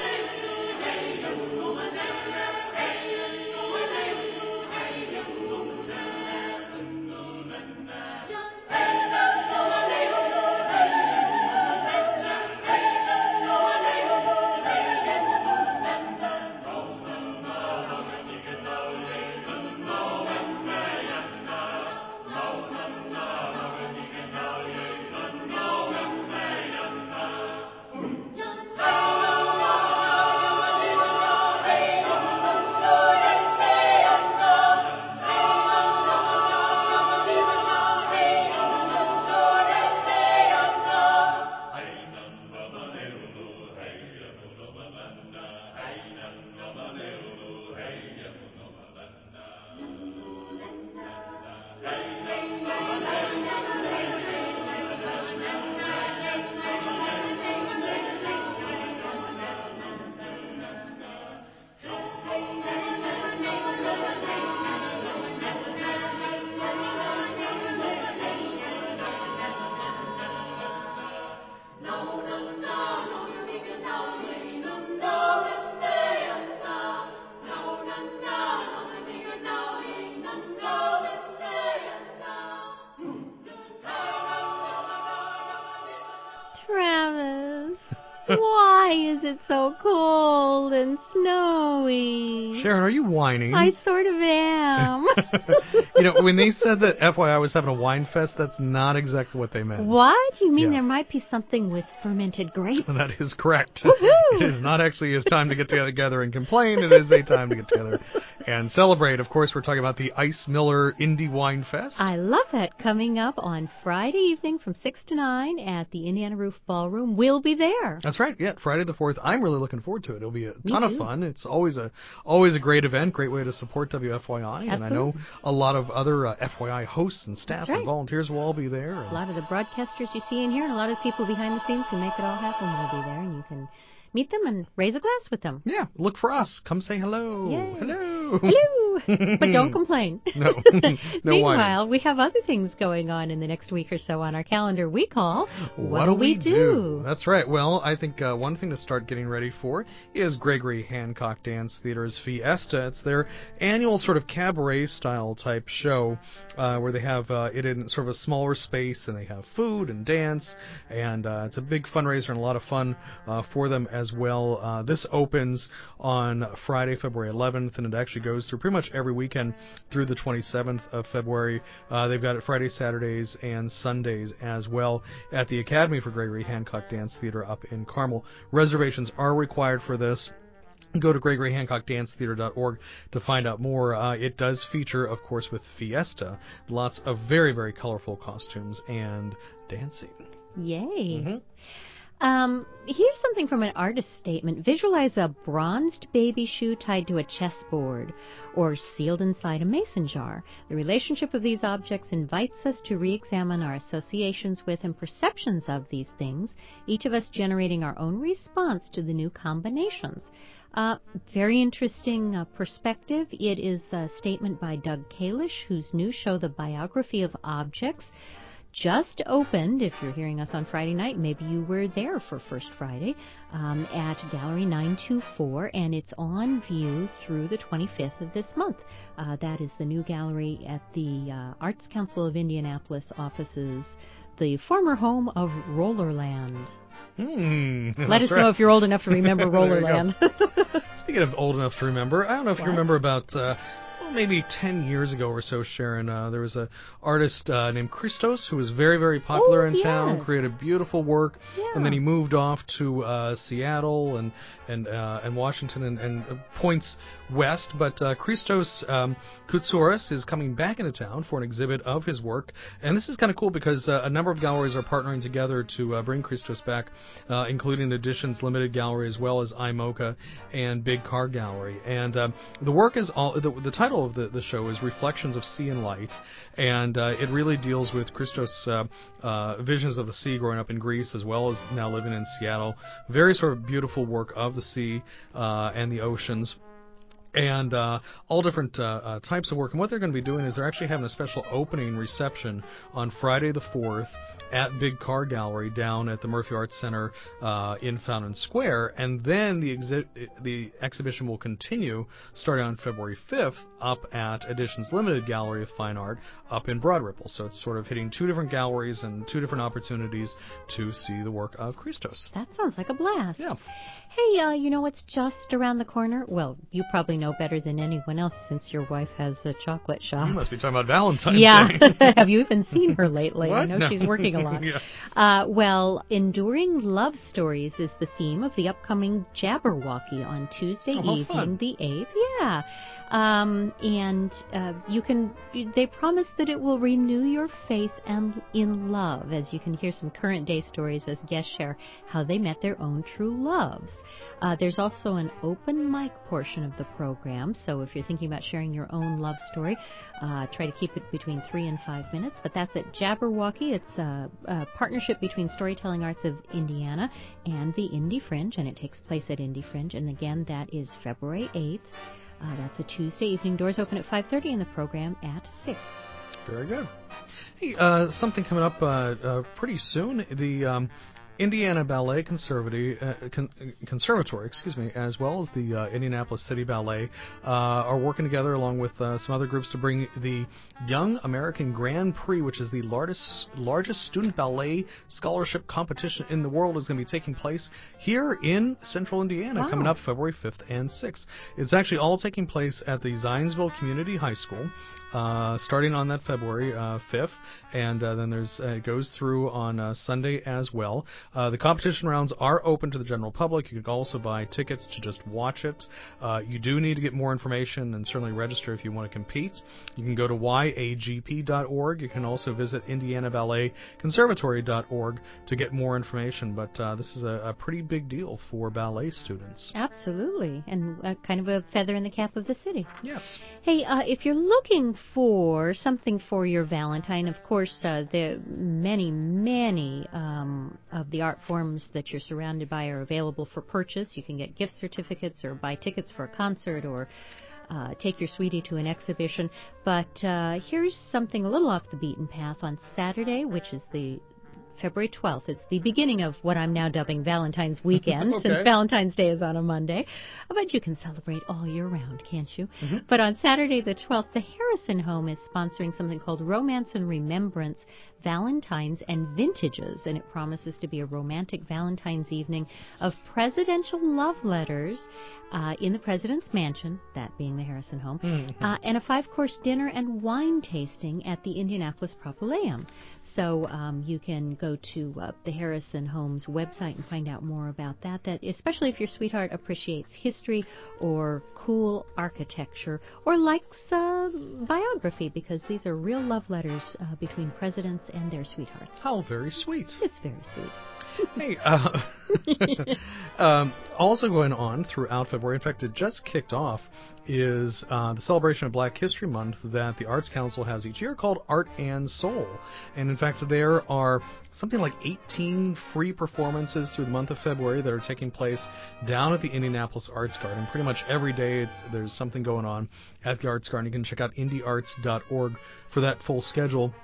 Travis, why is it so cold and snowy? Sharon, are you whining? I sort of am. You know, when they said that F Y I was having a wine fest, that's not exactly what they meant. What? You mean Yeah. there might be something with fermented grapes? That is correct. Woohoo! It is not actually a time to get together and complain. It is a time to get together and celebrate. Of course, we're talking about the Ice Miller Indie Wine Fest. I love that. Coming up on Friday evening from six to nine at the Indiana Roof Ballroom. We'll be there. That's right. Yeah, Friday the fourth. I'm really looking forward to it. It'll be a Me ton of too. fun. It's always a always a great event, great way to support W F Y I. And I know Absolutely. a lot of other uh, F Y I hosts and staff That's right. and volunteers will all be there. A And lot of the broadcasters you see in here and a lot of the people behind the scenes who make it all happen will be there, and you can meet them and raise a glass with them. yeah, look for us. Come say hello. Yay. Hello. Hello! But don't complain. No. No Meanwhile, whining. we have other things going on in the next week or so on our calendar we call What'll We Do? That's right. Well, I think uh, one thing to start getting ready for is Gregory Hancock Dance Theater's Fiesta. It's their annual sort of cabaret-style type show uh, where they have uh, it in sort of a smaller space, and they have food and dance, and uh, it's a big fundraiser and a lot of fun uh, for them as well. Uh, this opens on Friday, February eleventh, and it actually goes through pretty much every weekend through the twenty-seventh of February. Uh, they've got it Fridays, Saturdays, and Sundays as well at the Academy for Gregory Hancock Dance Theater up in Carmel. Reservations are required for this. Go to gregory hancock dance theater dot org to find out more. Uh, it does feature, of course, with Fiesta, lots of very, very colorful costumes and dancing. Yay. Mhm. Um, here's something from an artist's statement. Visualize a bronzed baby shoe tied to a chessboard or sealed inside a mason jar. The relationship of these objects invites us to re-examine our associations with and perceptions of these things, each of us generating our own response to the new combinations. Uh, very interesting uh, perspective. It is a statement by Doug Kalish, whose new show, The Biography of Objects, just opened. If you're hearing us on Friday night, maybe you were there for First Friday, um, at Gallery nine two four, and it's on view through the twenty-fifth of this month. Uh, that is the new gallery at the uh, Arts Council of Indianapolis offices, the former home of Rollerland. Hmm, Let us that's right. know if you're old enough to remember There you go. Rollerland. Speaking of old enough to remember, I don't know if What? you remember about, uh, well, maybe ten years ago or so, Sharon, uh, there was an artist uh, named Christos who was very, very popular Oh, in yes. town, created beautiful work, Yeah. and then he moved off to uh, Seattle and and uh, and Washington and, and points west. But uh, Christos um, Koutsoris is coming back into town for an exhibit of his work, and this is kind of cool because uh, a number of galleries are partnering together to uh, bring Christos back, uh, including Editions Limited Gallery as well as iMocha and Big Car Gallery. And um, the work is all the, the title of the, the show is Reflections of Sea and Light, and uh, it really deals with Christos' uh, uh, visions of the sea growing up in Greece as well as now living in Seattle. Very sort of beautiful work of the sea uh, and the oceans. And uh, all different uh, uh, types of work. And what they're going to be doing is they're actually having a special opening reception on Friday the fourth at Big Car Gallery down at the Murphy Arts Center uh, in Fountain Square. And then the exhi- the exhibition will continue starting on February fifth up at Editions Limited Gallery of Fine Art up in Broad Ripple. So it's sort of hitting two different galleries and two different opportunities to see the work of Christos. That sounds like a blast. Yeah. Hey, uh, you know what's just around the corner? Well, you probably know better than anyone else since your wife has a chocolate shop. You must be talking about Valentine's Yeah. Day. Have you even seen her lately? What? I know No. she's working a lot. Yeah. Uh, well, Enduring Love Stories is the theme of the upcoming Jabberwocky on Tuesday Oh, how evening, fun. the eighth. Yeah. Um, and uh, you can. They promise that it will renew your faith and in love, as you can hear some current day stories as guests share how they met their own true loves. Uh, there's also an open mic portion of the program, so if you're thinking about sharing your own love story, uh, try to keep it between three and five minutes. But that's at Jabberwocky. It's a, a partnership between Storytelling Arts of Indiana and the Indie Fringe, and it takes place at Indie Fringe. And again, that is February eighth. Uh, that's a Tuesday evening. Doors open at five thirty and the program at six. Very good. Hey, uh, something coming up uh, uh, pretty soon. The um, Indiana Ballet Conservatory, uh, Con- Conservatory, excuse me, as well as the uh, Indianapolis City Ballet, uh, are working together along with uh, some other groups to bring the Young American Grand Prix, which is the largest largest student ballet scholarship competition in the world, is going to be taking place here in Central Indiana, Wow. coming up February fifth and sixth. It's actually all taking place at the Zionsville Community High School. Uh, starting on that February uh, fifth, and uh, then there's uh, it goes through on uh, Sunday as well. Uh, the competition rounds are open to the general public. You can also buy tickets to just watch it. Uh, you do need to get more information and certainly register if you want to compete. You can go to y a g p dot org. You can also visit indiana ballet conservatory dot org to get more information. But uh, this is a, a pretty big deal for ballet students. Absolutely, and uh, kind of a feather in the cap of the city. Yes. Hey, uh, if you're looking for something for your Valentine, of course, uh, the many, many um, of the art forms that you're surrounded by are available for purchase. You can get gift certificates or buy tickets for a concert or uh, take your sweetie to an exhibition. But uh, here's something a little off the beaten path. On Saturday, which is the February twelfth. It's the beginning of what I'm now dubbing Valentine's weekend, Okay. since Valentine's Day is on a Monday. But you can celebrate all year round, can't you? Mm-hmm. But on Saturday the twelfth, the Harrison Home is sponsoring something called Romance and Remembrance, Valentines and Vintages, and it promises to be a romantic Valentine's evening of presidential love letters uh, in the President's Mansion, that being the Harrison Home, Mm-hmm. uh, and a five-course dinner and wine tasting at the Indianapolis Propylaeum. So um, you can go to uh, the Harrison Home's website and find out more about that. That especially if your sweetheart appreciates history or cool architecture or likes uh, biography, because these are real love letters uh, between presidents and their sweethearts. How very sweet. It's very sweet. Hey, uh, um, also going on throughout February, in fact, it just kicked off, is uh, the celebration of Black History Month that the Arts Council has each year called Art and Soul. And in fact, there are something like eighteen free performances through the month of February that are taking place down at the Indianapolis Arts Garden. Pretty much every day it's, there's something going on at the Arts Garden. You can check out indie arts dot org for that full schedule.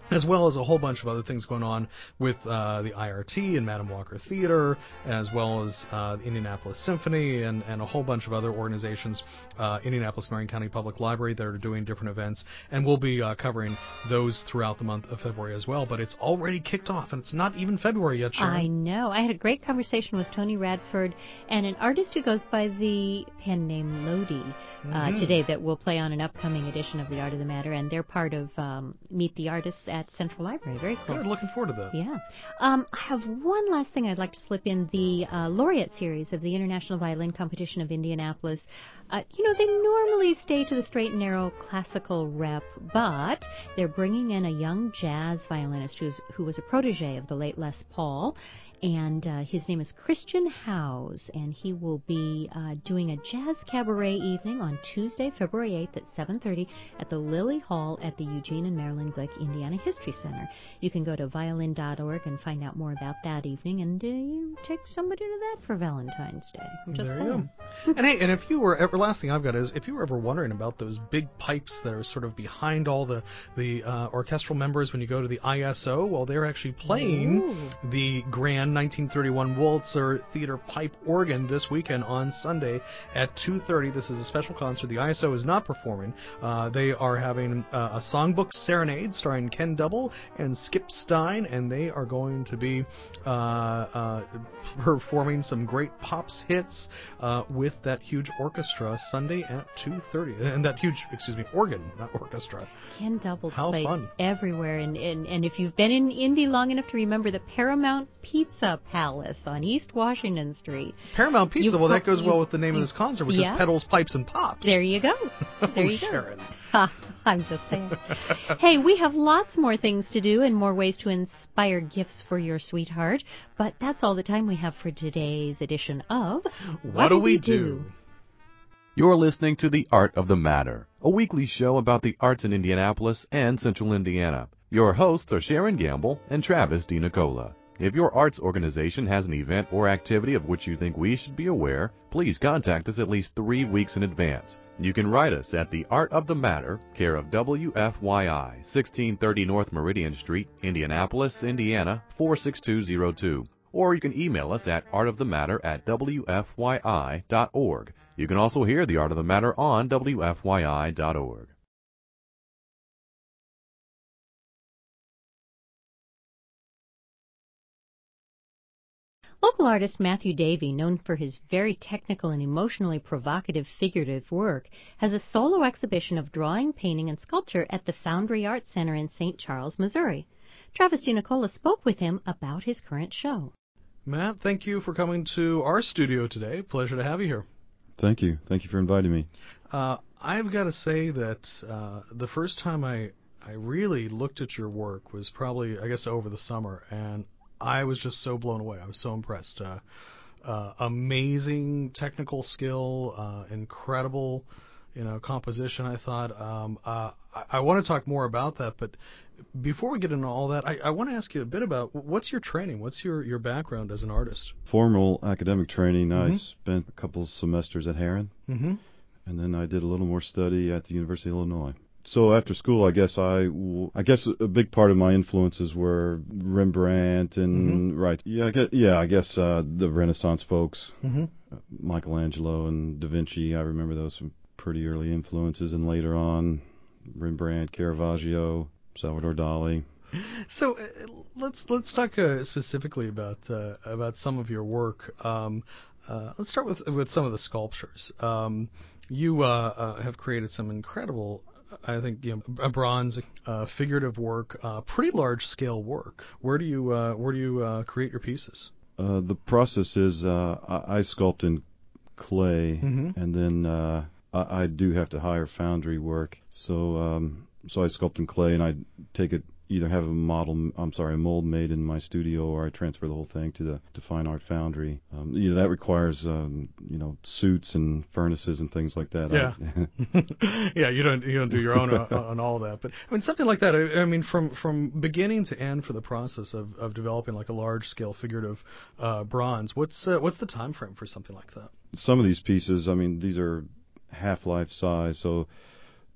as well as a whole bunch of other things going on with uh, the I R T and Madam Walker Theater, as well as uh, the Indianapolis Symphony and, and a whole bunch of other organizations, uh, Indianapolis Marion County Public Library, that are doing different events, and we'll be uh, covering those throughout the month of February as well. But it's already kicked off, and it's not even February yet, Sharon. I know. I had a great conversation with Tony Radford and an artist who goes by the pen name Lodi uh, mm-hmm. today that will play on an upcoming edition of The Art of the Matter, and they're part of um, Meet the Artists at Central Library. Very cool. Good. Looking forward to that. Yeah. Um, I have one last thing I'd like to slip in. The uh, laureate series of the International Violin Competition of Indianapolis. Uh, you know, they normally stay to the straight and narrow classical rep, but they're bringing in a young jazz violinist who's, who was a protege of the late Les Paul. And uh, his name is Christian Howes, and he will be uh, doing a jazz cabaret evening on Tuesday, February eighth at seven thirty at the Lilly Hall at the Eugene and Marilyn Glick Indiana History Center. You can go to violin dot org and find out more about that evening, and uh, you take somebody to that for Valentine's Day. I'm just there saying. You go. And hey, and if you were ever, last thing I've got is, if you were ever wondering about those big pipes that are sort of behind all the the uh, orchestral members when you go to the I S O, well, they're actually playing Ooh. the grand nineteen thirty-one Walzer Theater Pipe Organ this weekend on Sunday at two thirty. This is a special concert. The I S O is not performing. Uh, they are having uh, a songbook serenade starring Ken Double and Skip Stein, and they are going to be uh, uh, performing some great pops hits uh, with that huge orchestra Sunday at two thirty. And that huge, excuse me, organ, not orchestra. Ken Double How played fun. everywhere, and, and, and if you've been in Indy long enough to remember the Paramount Pizza Palace on East Washington Street. Paramount Pizza, you, well, that goes you, well with the name you, of this concert, which yeah. is Pedals, Pipes, and Pops. There you go. There you oh, go. Sharon. I'm just saying. Hey, we have lots more things to do and more ways to inspire gifts for your sweetheart, but that's all the time we have for today's edition of What, what Do We Do? do? You're listening to The Art of the Matter, a weekly show about the arts in Indianapolis and Central Indiana. Your hosts are Sharon Gamble and Travis DiNicola. If your arts organization has an event or activity of which you think we should be aware, please contact us at least three weeks in advance. You can write us at The Art of the Matter, care of W F Y I, sixteen thirty North Meridian Street, Indianapolis, Indiana, four six two zero two. Or you can email us at artofthematter at W F Y I dot org. You can also hear The Art of the Matter on W F Y I dot org. Local artist Matthew Davey, known for his very technical and emotionally provocative figurative work, has a solo exhibition of drawing, painting, and sculpture at the Foundry Arts Center in Saint Charles, Missouri. Travis DiNicola spoke with him about his current show. Matt, thank you for coming to our studio today. Pleasure to have you here. Thank you. Thank you for inviting me. Uh, I've got to say that uh, the first time I, I really looked at your work was probably, I guess, over the summer, and I was just so blown away. I was so impressed. Uh, uh, amazing technical skill, uh, incredible, you know, composition. I thought um, uh, I, I want to talk more about that, but before we get into all that, I, I want to ask you a bit about what's your training, what's your, your background as an artist? Formal academic training. Mm-hmm. I spent a couple semesters at Heron, mm-hmm. and then I did a little more study at the University of Illinois. So after school, I guess I, I guess a big part of my influences were Rembrandt and mm-hmm. right, yeah, I guess, yeah, I guess uh, the Renaissance folks, mm-hmm. uh, Michelangelo and Da Vinci. I remember those some pretty early influences, and later on, Rembrandt, Caravaggio, Salvador Dali. So uh, let's let's talk uh, specifically about uh, about some of your work. Um, uh, let's start with with some of the sculptures. Um, you uh, uh, have created some incredible, I think, you know, a bronze uh, figurative work, uh, pretty large scale work. Where do you uh, where do you uh, create your pieces? Uh, the process is uh, I, I sculpt in clay, mm-hmm. and then uh, I, I do have to hire foundry work. So um, so I sculpt in clay, and I take it. Either have a model, I'm sorry, a mold made in my studio, or I transfer the whole thing to the to Fine Art Foundry. Um, you know, that requires, um, you know, suits and furnaces and things like that. Yeah, I, yeah. You don't you don't do your own on, on all that, but I mean something like that. I, I mean, from from beginning to end for the process of, of developing like a large scale figurative uh, bronze. What's uh, what's the time frame for something like that? Some of these pieces, I mean, these are half life size, so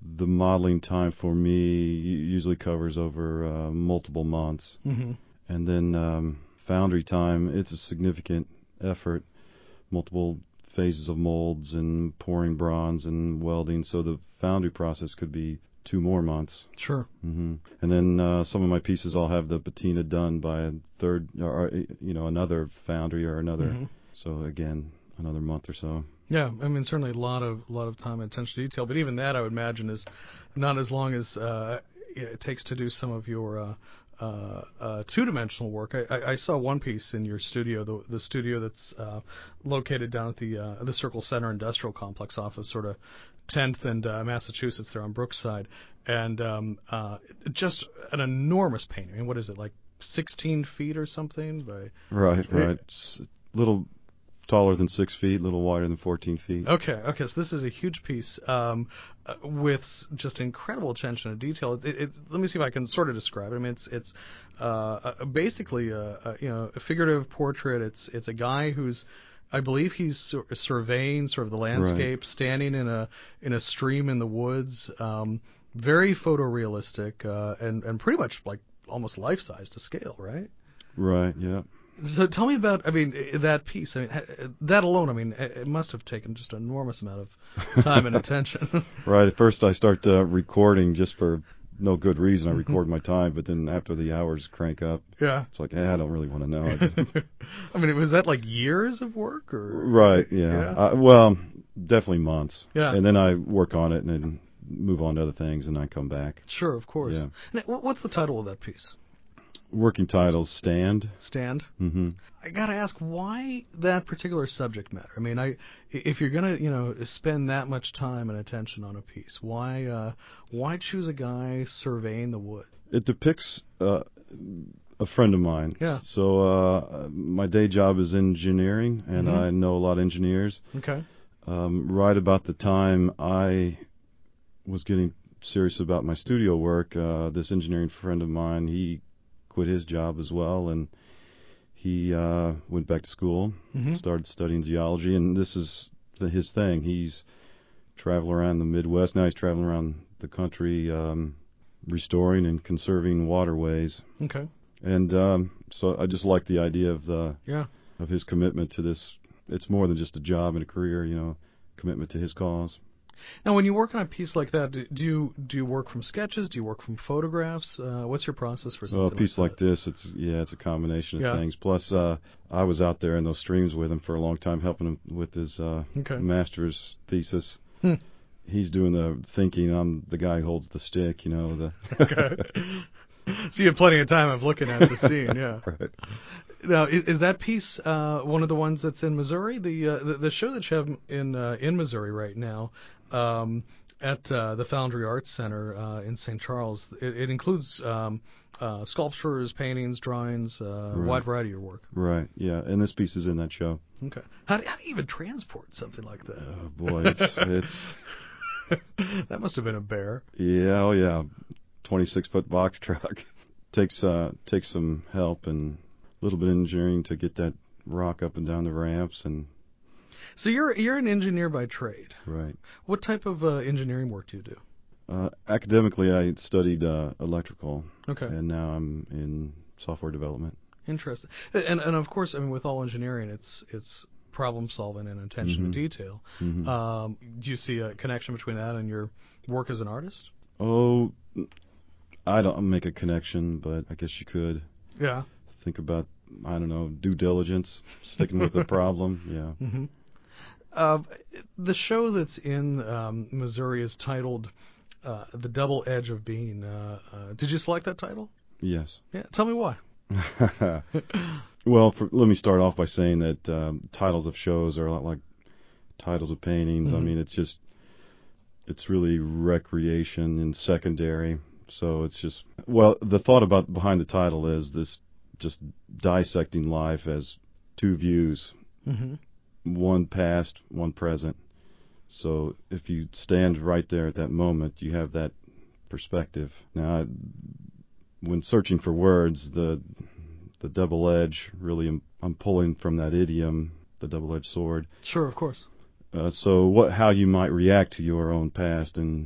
the modeling time for me usually covers over uh, multiple months. Mm-hmm. And then um, foundry time, it's a significant effort, multiple phases of molds and pouring bronze and welding. So the foundry process could be two more months. Sure. hmm And then uh, some of my pieces I'll have the patina done by a third, or you know, another foundry or another. Mm-hmm. So again, another month or so. Yeah, I mean, certainly a lot of lot of time and attention to detail, but even that I would imagine is not as long as uh, it takes to do some of your uh, uh, uh, two-dimensional work. I, I, I saw one piece in your studio, the, the studio that's uh, located down at the uh, the Circle Center Industrial Complex off of sort of tenth and uh, Massachusetts there on Brookside, and um, uh, just an enormous painting. I mean, what is it, like sixteen feet or something? By Right, right. It's a little taller than six feet, a little wider than fourteen feet. Okay, okay. So this is a huge piece um, uh, with just incredible attention to detail. It, it, let me see if I can sort of describe it. I mean, it's it's uh, uh, basically a, a you know a figurative portrait. It's it's a guy who's, I believe he's sur- surveying sort of the landscape, right, standing in a in a stream in the woods. Um, very photorealistic uh, and and pretty much like almost life size to scale, right? Right. Yeah. So tell me about, I mean, that piece. I mean, that alone, I mean, it must have taken just an enormous amount of time and attention. Right. At first, I start uh, recording just for no good reason. I record my time, but then after the hours crank up, yeah, it's like, hey, I don't really want to know. I mean, was that like years of work, or? Right. Yeah. yeah? Uh, well, definitely months. Yeah. And then I work on it and then move on to other things, and I come back. Sure, of course. Yeah. Now, what's the title of that piece? Working titles, Stand. Stand. Mm-hmm. I gotta ask, why that particular subject matter? I mean, I if you're gonna you know spend that much time and attention on a piece, why uh, why choose a guy surveying the wood? It depicts uh, a friend of mine. Yeah. So uh, my day job is engineering, and Mm-hmm. I know a lot of engineers. Okay. Um, right about the time I was getting serious about my studio work, uh, this engineering friend of mine, he quit his job as well, and he uh, went back to school, mm-hmm. started studying geology, and this is the, his thing. He's traveled around the Midwest. Now he's traveling around the country um, restoring and conserving waterways. Okay. And um, so I just like the idea of the yeah. of his commitment to this. It's more than just a job and a career, you know, commitment to his cause. Now, when you work on a piece like that, do, do you do you work from sketches? Do you work from photographs? Uh, what's your process for something well, a piece like, like that? this, it's yeah, it's a combination of yeah. things. Plus, uh, I was out there in those streams with him for a long time, helping him with his uh, okay. master's thesis. Hmm. He's doing the thinking. I'm the guy who holds the stick, you know. The okay. So you have plenty of time of looking at the scene, yeah. Right. Now, is, is that piece uh, one of the ones that's in Missouri? The uh, the, the show that you have in uh, in Missouri right now, um, at uh, the Foundry Arts Center uh, in Saint Charles, it, it includes um, uh, sculptures, paintings, drawings, uh, a Right. wide variety of your work. Right. Yeah, and this piece is in that show. Okay. How do, how do you even transport something like that? Oh boy, it's it's. That must have been a bear. Yeah. Oh yeah. twenty-six foot box truck. takes uh takes some help and a little bit of engineering to get that rock up and down the ramps. And so you're you're an engineer by trade. Right. What type of uh, engineering work do you do? Uh, academically, I studied uh, electrical. Okay. And now I'm in software development. Interesting. And and of course, I mean, with all engineering, it's it's problem solving and attention mm-hmm. to detail. Mm-hmm. Um, do you see a connection between that and your work as an artist? Oh, I don't make a connection, but I guess you could. Yeah. Think about, I don't know, due diligence, sticking with the problem. Yeah. Mm-hmm. Uh, the show that's in um, Missouri is titled uh, "The Double Edge of Being." Uh, uh, did you select that title? Yes. Yeah. Tell me why. Well, for, let me start off by saying that um, titles of shows are a lot like titles of paintings. Mm-hmm. I mean, it's just, it's really recreation and secondary. So it's just, well, the thought about behind the title is this, just dissecting life as two views, mm-hmm. one past, one present. So if you stand right there at that moment, you have that perspective. Now, I, when searching for words, the the double edge, really, I'm, I'm pulling from that idiom, the double-edged sword. Sure, of course. Uh, so what, how you might react to your own past and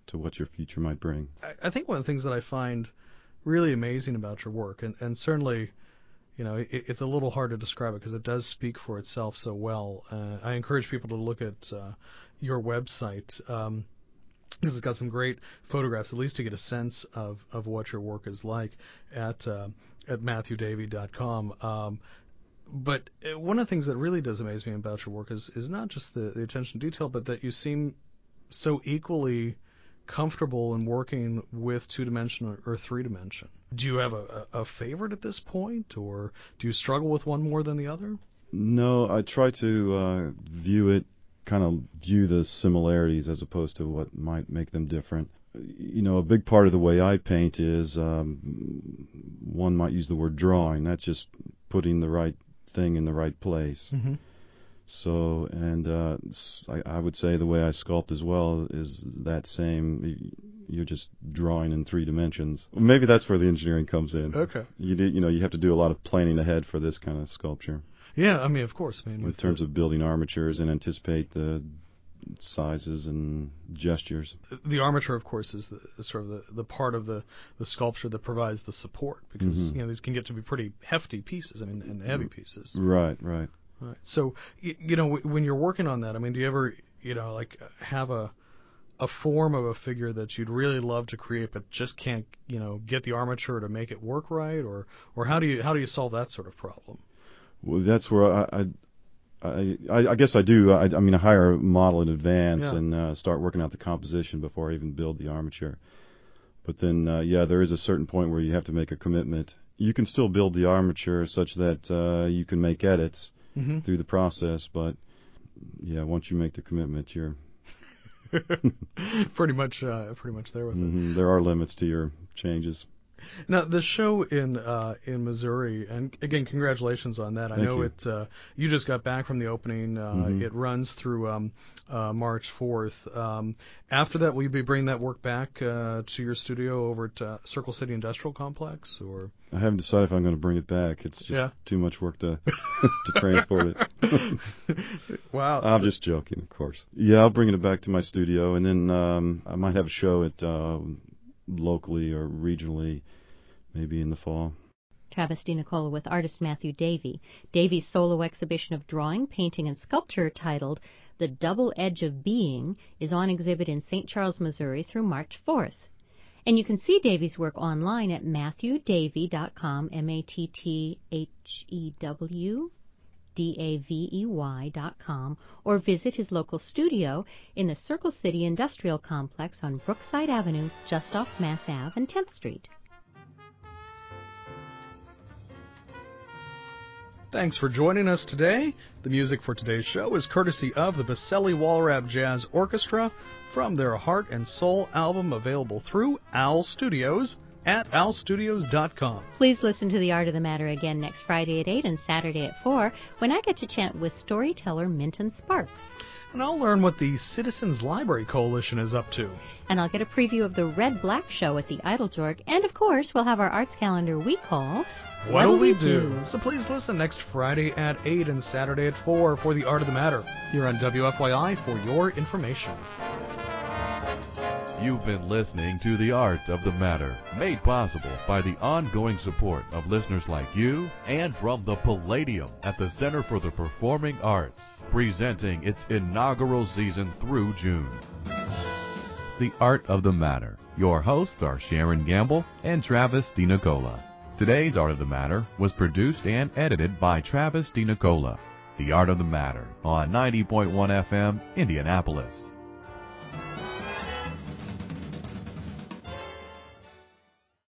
to what your future might bring. I, I think one of the things that I find really amazing about your work, and, and certainly, you know, it, it's a little hard to describe it because it does speak for itself so well. Uh, I encourage people to look at uh, your website um, because it's got some great photographs, at least to get a sense of, of what your work is like at uh, at matthew davey dot com. Um, but one of the things that really does amaze me about your work is, is not just the, the attention to detail, but that you seem so equally comfortable in working with two-dimension or, or three-dimension. Do you have a, a favorite at this point, or do you struggle with one more than the other? No, I try to uh, view it, kind of view the similarities as opposed to what might make them different. You know, a big part of the way I paint is, um, one might use the word drawing. That's just putting the right thing in the right place. Mm-hmm. So, and uh, I, I would say the way I sculpt as well is that same. You're just drawing in three dimensions. Well, maybe that's where the engineering comes in. Okay. You do, you know, you have to do a lot of planning ahead for this kind of sculpture. Yeah, I mean, of course. I mean, in terms the, of building armatures and anticipate the sizes and gestures. The armature, of course, is, the, is sort of the, the part of the, the sculpture that provides the support, because mm-hmm. you know these can get to be pretty hefty pieces. I mean, and heavy pieces. Right, right. Right. So, you, you know, w- when you're working on that, I mean, do you ever, you know, like have a a form of a figure that you'd really love to create, but just can't, you know, get the armature to make it work right, or or how do you how do you solve that sort of problem? Well, that's where I I, I, I guess I do. I, I mean, I hire a model in advance yeah. and uh, start working out the composition before I even build the armature. But then, uh, yeah, there is a certain point where you have to make a commitment. You can still build the armature such that uh, you can make edits. Mm-hmm. through the process, but yeah, once you make the commitment, you're pretty much uh, pretty much there with mm-hmm. it. There are limits to your changes. Now, the show in uh, in Missouri, and again, congratulations on that. I Thank know you. it. Uh, you just got back from the opening. Uh, mm-hmm. It runs through um, uh, March fourth. Um, after that, will you be bringing that work back uh, to your studio over at uh, Circle City Industrial Complex, or? I haven't decided if I'm going to bring it back. It's just yeah. too much work to to transport it. Wow. I'm just joking, of course. Yeah, I'll bring it back to my studio, and then um, I might have a show at uh, locally or regionally, maybe in the fall. Travis DiNicola with artist Matthew Davey. Davey's solo exhibition of drawing, painting, and sculpture titled The Double Edge of Being is on exhibit in Saint Charles, Missouri through March fourth. And you can see Davey's work online at matthew davey dot com, M A T T H E W D A V E Y dot com, or visit his local studio in the Circle City Industrial Complex on Brookside Avenue, just off Mass Ave and tenth Street. Thanks for joining us today. The music for today's show is courtesy of the Baselli Walrab Jazz Orchestra from their Heart and Soul album, available through Owl Studios at owl studios dot com. Please listen to The Art of the Matter again next Friday at eight and Saturday at four, when I get to chat with storyteller Minton Sparks. And I'll learn what the Citizens Library Coalition is up to. And I'll get a preview of the Red Black Show at the Idlejorg. And, of course, we'll have our arts calendar we call What'll We Do? So please listen next Friday at eight and Saturday at four for The Art of the Matter here on W F Y I for your information. You've been listening to The Art of the Matter, made possible by the ongoing support of listeners like you and from the Palladium at the Center for the Performing Arts, presenting its inaugural season through June. The Art of the Matter. Your hosts are Sharon Gamble and Travis DiNicola. Today's Art of the Matter was produced and edited by Travis DiNicola. The Art of the Matter on ninety point one F M, Indianapolis.